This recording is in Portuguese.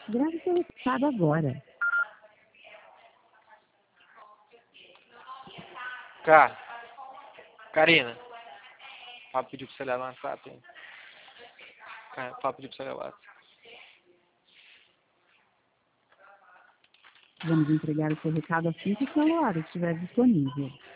Grave seu recado agora. Karina, o Fábio pediu pra você levar no WhatsApp, hein? O Fábio pediu pra você levar no WhatsApp. Vamos entregar o seu recado assim que o celular estiver disponível.